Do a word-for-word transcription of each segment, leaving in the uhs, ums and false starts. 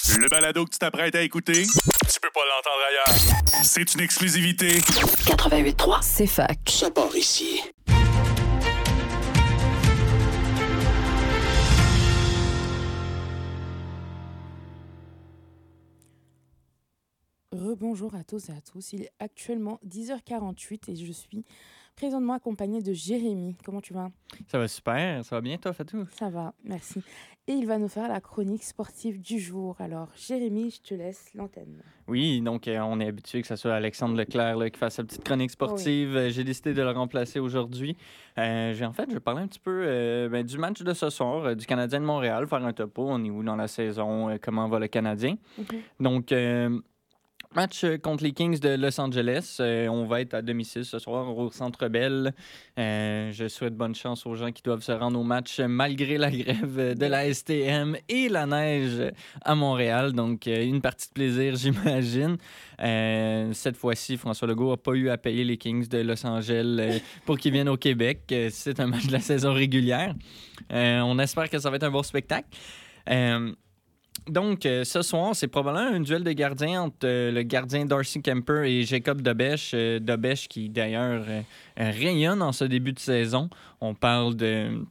Le balado que tu t'apprêtes à écouter, tu peux pas l'entendre ailleurs. C'est une exclusivité. quatre-vingt-huit trois, c'est fac. Ça part ici. Rebonjour à tous et à tous. Il est actuellement dix heures quarante-huit et je suis présentement accompagnée de Jérémy. Comment tu vas? Ça va super. Ça va bien, toi, Fatou? Ça va, merci. Et il va nous faire la chronique sportive du jour. Alors, Jérémy, je te laisse l'antenne. Oui, donc euh, on est habitué que ce soit Alexandre Leclerc là, qui fasse sa petite chronique sportive. Oui. Euh, j'ai décidé de le remplacer aujourd'hui. Euh, j'ai, en fait, je vais parler un petit peu euh, ben, du match de ce soir, euh, du Canadien de Montréal, faire un topo. On est où dans la saison? Euh, comment va le Canadien? Mm-hmm. Donc... Euh, Match contre les Kings de Los Angeles. Euh, on va être à domicile ce soir au Centre Bell. Euh, je souhaite bonne chance aux gens qui doivent se rendre au match malgré la grève de la S T M et la neige à Montréal. Donc, euh, une partie de plaisir, j'imagine. Euh, cette fois-ci, François Legault n'a pas eu à payer les Kings de Los Angeles euh, pour qu'ils viennent au Québec. Euh, c'est un match de la saison régulière. Euh, on espère que ça va être un bon spectacle. Euh, Donc, euh, ce soir, c'est probablement un duel de gardiens entre euh, le gardien Darcy Kemper et Jacob Dobèche. Euh, Dobèche qui, d'ailleurs, euh, rayonne en ce début de saison. On parle de...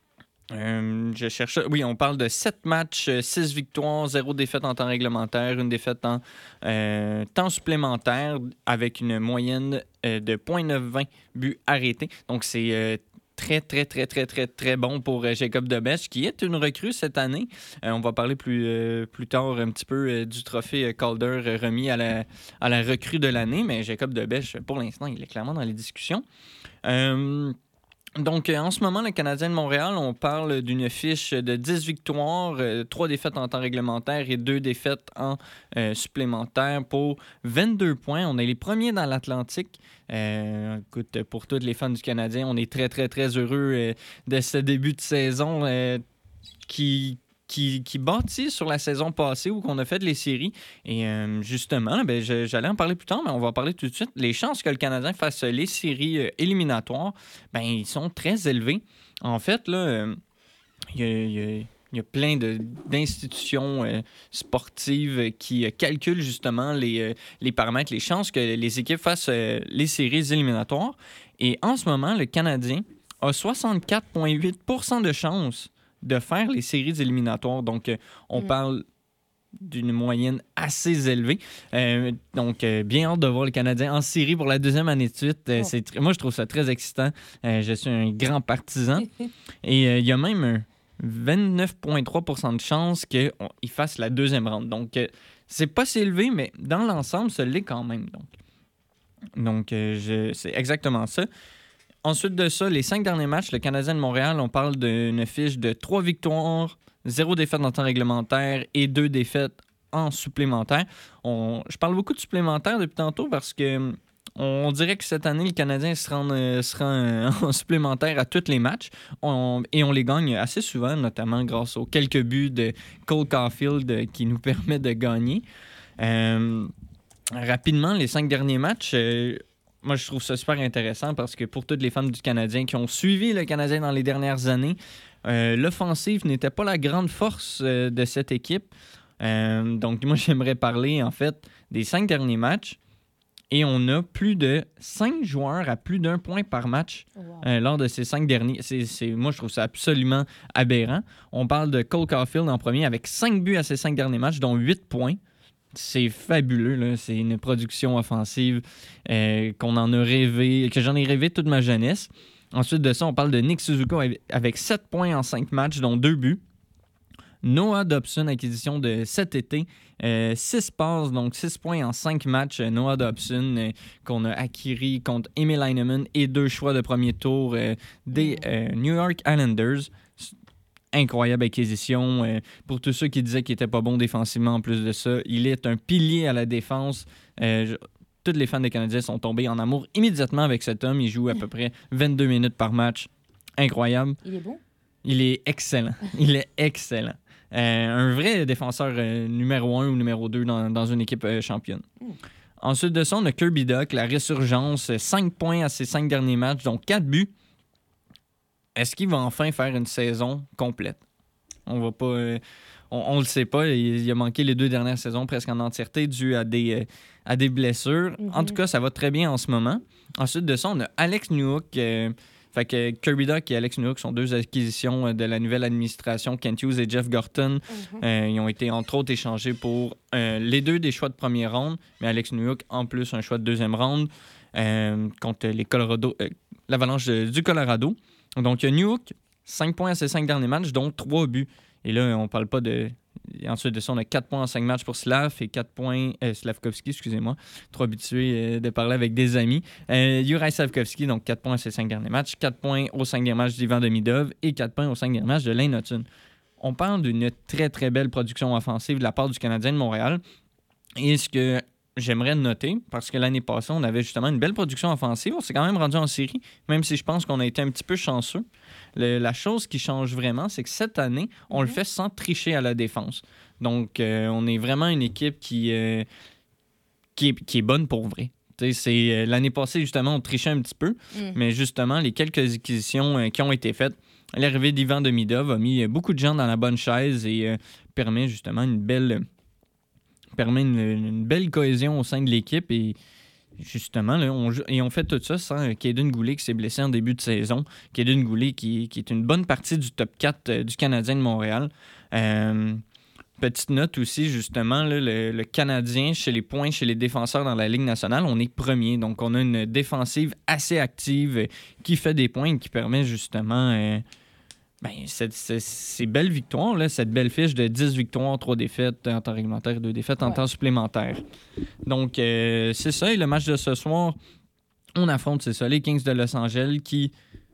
Euh, je cherche... Oui, on parle de sept matchs, six victoires, zéro défaite en temps réglementaire, une défaite en euh, temps supplémentaire avec une moyenne euh, de zéro virgule neuf vingt buts arrêtés. Donc, c'est... Euh, Très, très, très, très, très, très bon pour euh, Jacob Dobèche, qui est une recrue cette année. Euh, on va parler plus, euh, plus tard un petit peu euh, du trophée Calder euh, remis à la, à la recrue de l'année, mais Jacob Dobèche, pour l'instant, il est clairement dans les discussions. Euh, Donc, en ce moment, le Canadien de Montréal, on parle d'une fiche de dix victoires, euh, trois défaites en temps réglementaire et deux défaites en euh, supplémentaire pour vingt-deux points. On est les premiers dans l'Atlantique. Euh, écoute, pour tous les fans du Canadien, on est très, très, très heureux euh, de ce début de saison euh, qui... Qui, qui bâtit sur la saison passée où on a fait les séries. Et euh, justement, ben, je, j'allais en parler plus tard, mais on va en parler tout de suite. Les chances que le Canadien fasse les séries euh, éliminatoires, ben, ils sont très élevés. En fait, là, euh, il y a, y a, y a plein de, d'institutions euh, sportives qui euh, calculent justement les, euh, les paramètres, les chances que les équipes fassent euh, les séries éliminatoires. Et en ce moment, le Canadien a soixante-quatre virgule huit pour cent de chances de faire les séries éliminatoires. Donc, euh, on mmh. parle d'une moyenne assez élevée. Euh, donc, euh, bien hâte de voir le Canadien en série pour la deuxième année de suite. Euh, oh. c'est tr- moi, je trouve ça très excitant. Euh, je suis un grand partisan. Et il euh, y a même un vingt-neuf virgule trois pour cent de chances qu'il fasse la deuxième ronde. Donc, euh, c'est pas si élevé, mais dans l'ensemble, ça l'est quand même. Donc, donc euh, je, c'est exactement ça. Ensuite de ça, les cinq derniers matchs, le Canadien de Montréal, on parle d'une fiche de trois victoires, zéro défaite en temps réglementaire et deux défaites en supplémentaire. On, je parle beaucoup de supplémentaire depuis tantôt parce que on dirait que cette année, le Canadien se rend, euh, se rend en supplémentaire à tous les matchs on, et on les gagne assez souvent, notamment grâce aux quelques buts de Cole Caulfield euh, qui nous permet de gagner. Euh, rapidement, les cinq derniers matchs... Euh, Moi, je trouve ça super intéressant parce que pour toutes les fans du Canadien qui ont suivi le Canadien dans les dernières années, euh, l'offensive n'était pas la grande force euh, de cette équipe. Euh, donc, moi, j'aimerais parler, en fait, des cinq derniers matchs. Et on a plus de cinq joueurs à plus d'un point par match wow. euh, lors de ces cinq derniers. C'est, c'est, moi, je trouve ça absolument aberrant. On parle de Cole Caulfield en premier avec cinq buts à ces cinq derniers matchs, dont huit points. C'est fabuleux, là. C'est une production offensive euh, qu'on en a rêvé, que j'en ai rêvé toute ma jeunesse. Ensuite de ça, on parle de Nick Suzuki avec sept points en cinq matchs, dont deux buts. Noah Dobson, acquisition de cet été, euh, six passes, donc six points en cinq matchs. Noah Dobson, euh, qu'on a acquis contre Emil Heinemann et deux choix de premier tour euh, des euh, New York Islanders. Incroyable acquisition. Euh, pour tous ceux qui disaient qu'il n'était pas bon défensivement en plus de ça, il est un pilier à la défense. Euh, je, tous les fans des Canadiens sont tombés en amour immédiatement avec cet homme. Il joue à peu près vingt-deux minutes par match. Incroyable. Il est bon? Il est excellent. Il est excellent. Euh, un vrai défenseur euh, numéro un ou numéro deux dans, dans une équipe euh, championne. Mm. Ensuite de ça, on a Kirby Dach, la résurgence. cinq points à ses cinq derniers matchs, donc quatre buts. Est-ce qu'il va enfin faire une saison complète? On va pas, euh, on ne le sait pas. Il, il a manqué les deux dernières saisons presque en entièreté dû à des, euh, à des blessures. Mm-hmm. En tout cas, ça va très bien en ce moment. Ensuite de ça, on a Alex Newhook. Euh, fait que Kirby Dach et Alex Newhook sont deux acquisitions de la nouvelle administration. Kent Hughes et Jeff Gorton. Mm-hmm. Euh, ils ont été entre autres échangés pour euh, les deux des choix de première ronde, mais Alex Newhook en plus un choix de deuxième ronde euh, contre les Colorado, euh, l'Avalanche de, du Colorado. Donc, il y a Newhook, cinq points à ses cinq derniers matchs, dont trois buts. Et là, on parle pas de... Ensuite de ça, on a quatre points en cinq matchs pour Slav et quatre points... Euh, Slavkovski, excusez-moi. Trop habitué euh, de parler avec des amis. Euh, Juraj Slavkovski, donc quatre points à ses cinq derniers matchs. quatre points aux cinq derniers matchs d'Ivan Demidov et quatre points aux cinq derniers matchs de Lane Hutton. On parle d'une très, très belle production offensive de la part du Canadien de Montréal. Et ce que j'aimerais noter, parce que l'année passée, on avait justement une belle production offensive. On s'est quand même rendu en série, même si je pense qu'on a été un petit peu chanceux. Le, la chose qui change vraiment, c'est que cette année, on mm-hmm. le fait sans tricher à la défense. Donc, euh, on est vraiment une équipe qui, euh, qui, est, qui est bonne pour vrai. C'est, euh, l'année passée, justement, on trichait un petit peu, mm. mais justement, les quelques acquisitions euh, qui ont été faites, l'arrivée d'Ivan Demidov a mis beaucoup de gens dans la bonne chaise et euh, permet justement une belle... permet une, une belle cohésion au sein de l'équipe et justement, là, on, et on fait tout ça sans Kaden Goulet qui s'est blessé en début de saison. Kaden Goulet qui, qui est une bonne partie du top quatre euh, du Canadien de Montréal. Euh, petite note aussi, justement, là, le, le Canadien, chez les points, chez les défenseurs dans la Ligue nationale, on est premier. Donc, on a une défensive assez active euh, qui fait des points et qui permet justement... Euh, Ben, cette, cette, ces belles victoires, là, cette belle fiche de dix victoires, trois défaites en temps réglementaire, deux défaites en ouais. temps supplémentaire. Donc, euh, c'est ça. Et le match de ce soir, on affronte, c'est ça, les Kings de Los Angeles qui...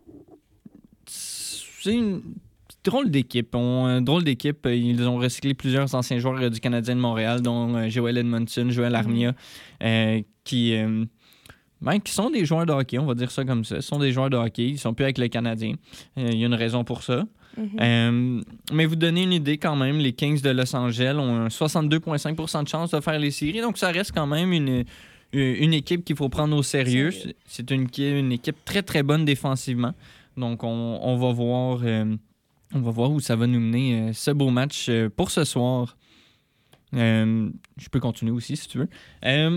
C'est une drôle d'équipe. On, un drôle d'équipe. Ils ont recyclé plusieurs anciens joueurs du Canadien de Montréal, dont euh, Joel Edmondson, Joel Armia, mm. euh, qui... Euh, Ben, qui sont des joueurs de hockey, on va dire ça comme ça. Ce sont des joueurs de hockey, ils sont plus avec le Canadien. Il euh, y a une raison pour ça. Mm-hmm. Euh, mais vous donnez une idée quand même, les Kings de Los Angeles ont un soixante-deux virgule cinq pour cent de chance de faire les séries, donc ça reste quand même une, une équipe qu'il faut prendre au sérieux. Sérieux. C'est une, une équipe très très bonne défensivement. Donc on, on, va voir, euh, on va voir où ça va nous mener euh, ce beau match euh, pour ce soir. Euh, je peux continuer aussi si tu veux. Euh,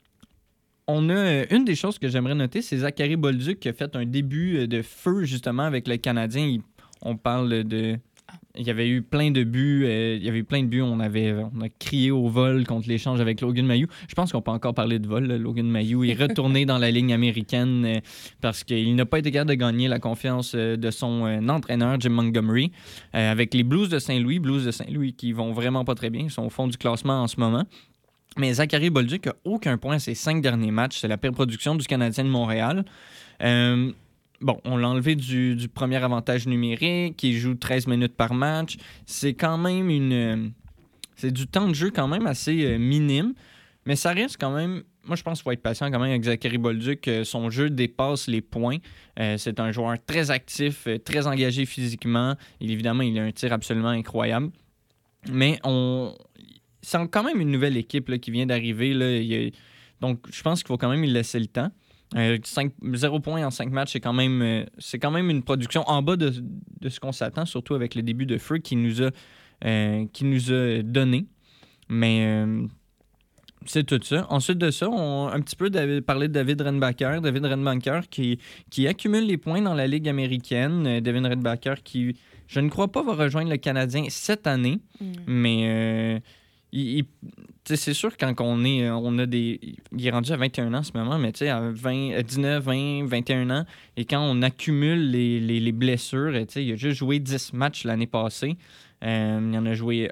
On a une des choses que j'aimerais noter, c'est Zachary Bolduc qui a fait un début de feu justement avec le Canadien. Il, on parle de... Il y avait eu plein de buts. Euh, il y avait eu plein de buts. On, avait, on a crié au vol contre l'échange avec Logan Mailloux. Je pense qu'on peut encore parler de vol. Là. Logan Mailloux est retourné dans la ligne américaine euh, parce qu'il n'a pas été capable de gagner la confiance euh, de son euh, entraîneur, Jim Montgomery, euh, avec les Blues de Saint-Louis. Blues de Saint-Louis qui vont vraiment pas très bien. Ils sont au fond du classement en ce moment. Mais Zachary Bolduc n'a aucun point à ses cinq derniers matchs. C'est la pire production du Canadien de Montréal. Euh, bon, on l'a enlevé du, du premier avantage numérique. Il joue treize minutes par match. C'est quand même une... C'est du temps de jeu quand même assez euh, minime. Mais ça reste quand même... Moi, je pense qu'il faut être patient quand même avec Zachary Bolduc. Son jeu dépasse les points. Euh, c'est un joueur très actif, très engagé physiquement. Et évidemment, il a un tir absolument incroyable. Mais on... C'est quand même une nouvelle équipe là, qui vient d'arriver. Là. Il a... Donc, je pense qu'il faut quand même lui laisser le temps. Euh, cinq... zéro points en cinq matchs, c'est quand même, euh, c'est quand même une production en bas de, de ce qu'on s'attend, surtout avec le début de feu qu'il nous a, euh, qu'il nous a donné. Mais euh, c'est tout ça. Ensuite de ça, on a un petit peu parlé de David Renbacker. David Renbacker qui, qui accumule les points dans la Ligue américaine. David Renbacker qui, je ne crois pas, va rejoindre le Canadien cette année. Mm. Mais... Euh, Il, il, c'est sûr que quand on est on a des il est rendu à vingt et un ans en ce moment, mais à vingt, dix-neuf, vingt, vingt et un ans, et quand on accumule les, les, les blessures, il a juste joué dix matchs l'année passée, euh, il en a joué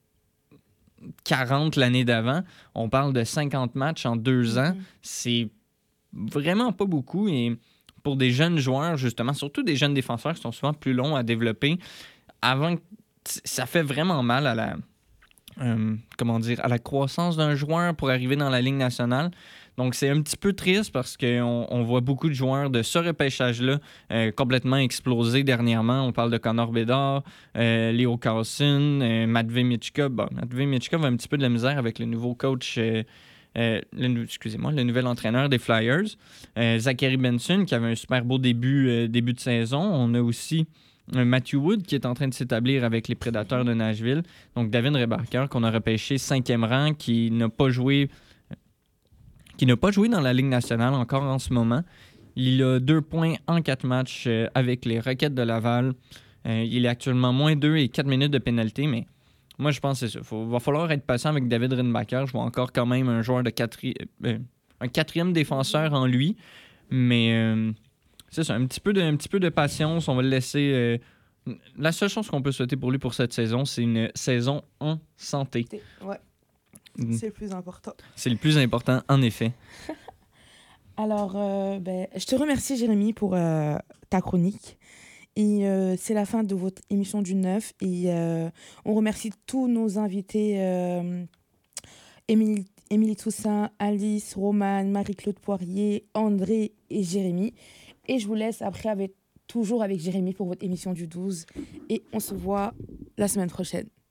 quarante l'année d'avant, on parle de cinquante matchs en deux ans, mm-hmm. C'est vraiment pas beaucoup, et pour des jeunes joueurs justement, surtout des jeunes défenseurs qui sont souvent plus longs à développer, avant, ça fait vraiment mal à la Euh, comment dire, à la croissance d'un joueur pour arriver dans la Ligue nationale. Donc, c'est un petit peu triste parce qu'on on voit beaucoup de joueurs de ce repêchage-là euh, complètement exploser dernièrement. On parle de Connor Bedard, euh, Leo Carlson, euh, Matvei Michkov. Bon, Matvei Michkov a un petit peu de la misère avec le nouveau coach, euh, euh, le, excusez-moi, le nouvel entraîneur des Flyers. Euh, Zachary Benson, qui avait un super beau début, euh, début de saison. On a aussi un Matthew Wood qui est en train de s'établir avec les Prédateurs de Nashville. Donc, David Rebarker, qu'on a repêché cinquième rang, qui n'a pas joué, qui n'a pas joué dans la Ligue nationale encore en ce moment. Il a deux points en quatre matchs euh, avec les Rockets de Laval. Euh, il est actuellement moins deux et quatre minutes de pénalité, mais moi, je pense que c'est ça. Il va falloir être patient avec David Redenbacher. Je vois encore quand même un joueur de quatri... euh, un quatrième défenseur en lui, mais euh, c'est ça, un petit peu de, un petit peu de patience. On va le laisser... Euh, la seule chose qu'on peut souhaiter pour lui pour cette saison, c'est une saison en santé. Ouais, Mm. c'est le plus important. C'est le plus important, en effet. Alors, euh, ben, je te remercie, Jérémy, pour euh, ta chronique. Et euh, c'est la fin de votre émission du neuf. Et euh, on remercie tous nos invités, euh, Émilie, Émilie Toussaint, Alice, Romane, Marie-Claude Poirier, André et Jérémy. Et je vous laisse après avec, toujours avec Jérémy pour votre émission du douze. Et on se voit la semaine prochaine.